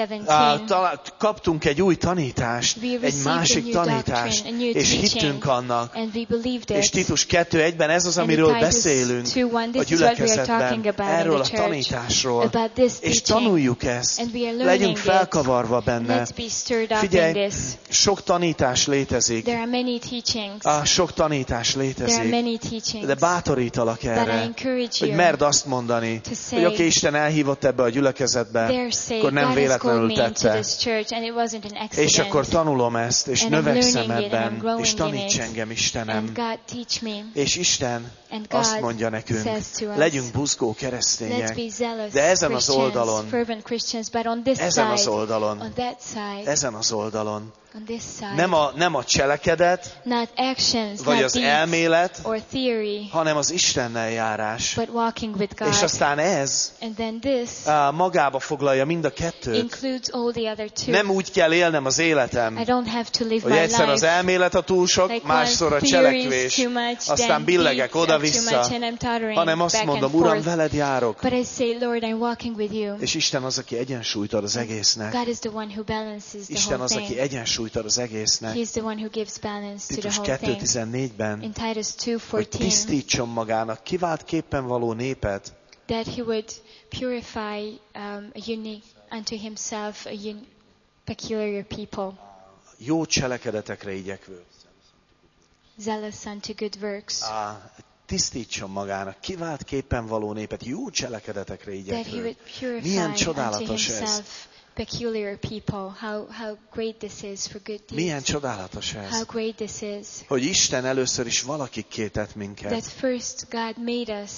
6:17, kaptunk egy új tanítást, we egy received a másik new tanítást, doctrine, a new és teaching, hittünk annak. and we believed És it. Titus 2:1-ben ez az, And amiről in Titus beszélünk 2:1, a this is what we are talking gyülekezetben, about in erről a the church, tanításról. about this És teaching. tanuljuk ezt, And we are learning legyünk it. felkavarva benne. Let's be stirred up Figyelj, in this. sok tanítás létezik, There are many teachings. sok tanítás There are létezik, many teachings. de bátorítalak But I erre, encourage hogy you merd azt mondani, to say, hogy oké, Isten elhívott ebbe a gyülekezetbe, dare say, akkor God nem has called véletlenül me into tette. this church, and it wasn't an És accident. akkor tanulom ezt, és And I'm növekszem learning it, and I'm ebben, growing és in taníts it. engem, Istenem. And God teach me. És Isten And azt God mondja nekünk, says to us, legyünk buzgó let's keresztények, be zealous de ezen az Christians, oldalon, fervent Christians, but on this ezen az side, oldalon, on that side, ezen az oldalon, on this side, nem a cselekedet, not actions, vagy not az deeds elmélet, or theory, hanem az Istennel járás. but walking with God. És aztán ez And then this magába foglalja mind a kettőt. includes all the other two. Nem úgy kell élnem az életem, I don't have to live hogy my egyszer az life elmélet a túl sok, like másszor a one theory is cselekvés, too much, aztán then billegek deeds are too oda-vissza, much, and I'm tottering hanem azt back mondom, and Uram, forth. veled járok. But I say, Lord, I'm walking with you. És Isten az, aki egyensúlyt ad az egésznek. God is the one who balances the Isten whole az, aki thing. egyensúlyt ad az egésznek. He's the one who gives balance to the Titus whole thing. 2:14-ben, In Titus hogy 2:14, tisztítson magának kiváltképpen való népet, that he would purify unto himself a peculiar people, jó cselekedetekre igyekvő. zealous unto good works. Tisztítson magának kiváltképpen való népet, jó cselekedetekre That he igyekvő. would purify Milyen unto csodálatos ez. himself peculiar people. How great this is for good Milyen deeds. csodálatos How ez, great this is. hogy Isten először is valakikké tett That minket, first God made us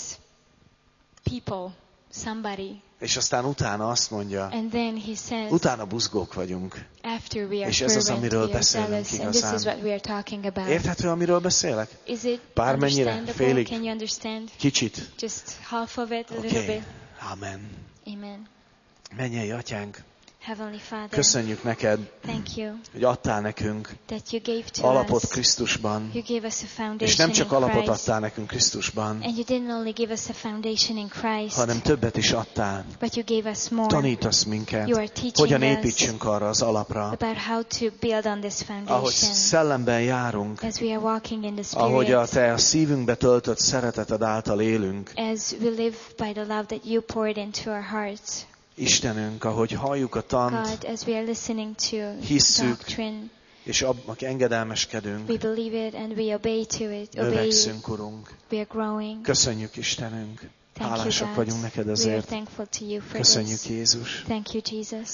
people, somebody, és aztán utána azt mondja, and then he says, utána buzgók vagyunk. after we are És ez az, fervent, amiről we are beszélünk zealous, and this is igazán. what we are talking about. Érthető, amiről beszélek? Is it Bármennyire, understandable? félig. Can you understand? Kicsit. Just half of it, a little Oké. bit. Amen. Amen. Mennyei Atyánk, Heavenly Father, köszönjük neked, thank you hogy adtál nekünk that you gave to alapot us. Krisztusban, You gave us a és foundation nem csak in alapot Christ. adtál nekünk Krisztusban, And you didn't only give us a foundation in Christ, hanem többet is adtál. but you gave us more Tanítasz minket, You are teaching hogyan us építsünk arra az alapra, about how to build on this ahogy foundation szellemben járunk, as we are walking in the ahogy a Spirit, te a szívünkbe töltött szereteted által élünk. as we live by the love that you poured into our hearts. Istenünk, ahogy halljuk a tant, God, as we are listening to hisszük, doctrine, és abban engedelmeskedünk, we believe it and we obey to it. Obey you. növekszünk, Urunk. We are growing. Köszönjük, Istenünk. Thank Hálásak you, vagyunk God. neked We are ezért. thankful to you for Köszönjük, this. Jézus. Thank you, Jesus.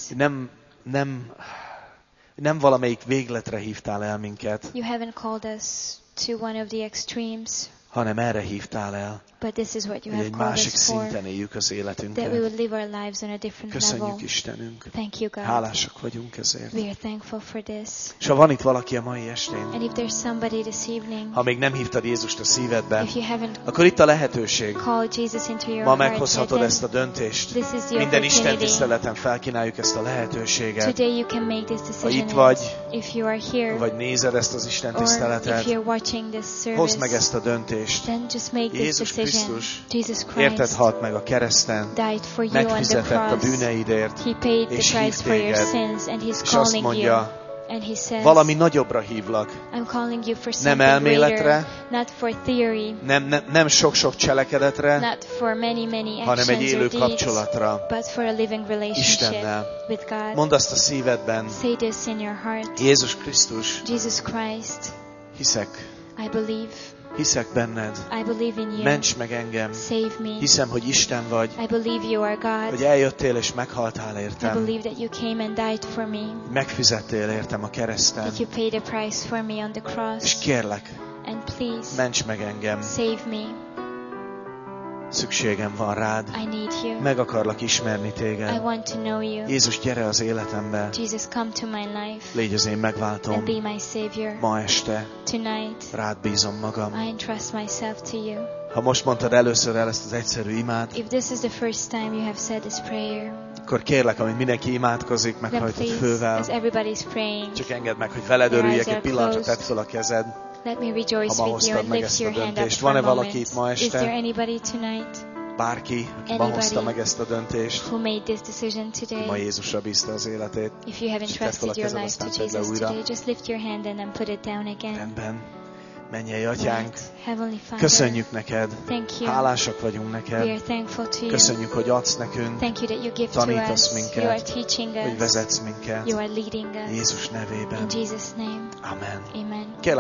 Nem valamelyik végletre hívtál el minket, You haven't called us to one of the extremes, hanem erre hívtál el, But this is what you hogy have egy called másik us for. szinten éljük az That we életünket. would live our lives on a different level. Köszönjük Istenünk. Thank you, God. Hálásak vagyunk ezért. We are thankful for this. És ha van itt valaki a mai estén, And if there's somebody this evening, ha még nem hívtad Jézust a szívedbe, if you haven't akkor itt a lehetőség. called Jesus into your Ma heart meghozhatod yet, ezt a döntést. this is the Minden Isten opportunity. tiszteleten felkínáljuk ezt a lehetőséget. Today you can make this Ha decision. itt vagy, If you are here, vagy nézed ezt az Isten or if tiszteletet, you're watching this hozd meg service, ezt a döntést. then just make this Jézus decision. Krisztus, Jesus érted, Christ halt meg a kereszten, died for you on the megfizetett a cross. bűneidért, He paid the és price hív for your téged, sins, and He's és azt calling you. mondja, And He says, valami nagyobbra hívlak. I'm calling you for Nem something elméletre, greater, not for theory, nem sok-sok cselekedetre, not for many hanem egy actions élő or deeds, kapcsolatra but for a living relationship Istennel. with God. Mondd azt a szívedben, Say this in your heart. Jézus Krisztus, Jesus Christ, hiszek I believe. benned, I believe in you. ments meg engem, Save me. hiszem, hogy Isten vagy, I believe you are hogy God. eljöttél és meghaltál I értem, believe that you came and died for me. megfizettél értem a kereszten, That you paid a price for me on the és cross. kérlek, And please, ments meg engem, save me. szükségem van rád, I need you. meg akarlak ismerni I téged. want to know you. Jézus, gyere az életembe, Jesus, come to my life légy az én megváltom, and be my Savior. ma este Tonight, rád bízom magam. I entrust myself to you. Ha most mondtad először el ezt az egyszerű imát, If this is the first time you have said this prayer, akkor kérlek, amint mindenki imádkozik, then meghajtott please, fővel, as everybody's praying, csak engedd meg, hogy veled örüljek, egy pillanatra tedd fel a kezed. let me rejoice Ha ma with you hoztad and meg lift ezt a your hand up döntést. for a Van-e valaki moment. itt ma Is este? there anybody tonight Bárki, aki ma Anybody hozta meg ezt a döntést, who made this decision ma today? Jézusra bízta az életét. If you haven't És tedd fel a trusted your kezed, life to aztán tedd le Jesus újra. today, just lift your hand and then put it down again. Rendben. Mennyei Atyánk, Right. Heavenly Father, köszönjük neked, thank you. hálásak vagyunk We neked, are thankful to you. köszönjük, hogy adsz nekünk, Thank you that you give to tanítasz us. minket, You are teaching hogy us. vezetsz minket. You are leading us. Jézus nevében. In Jesus' name, Amen. amen. Kérlek,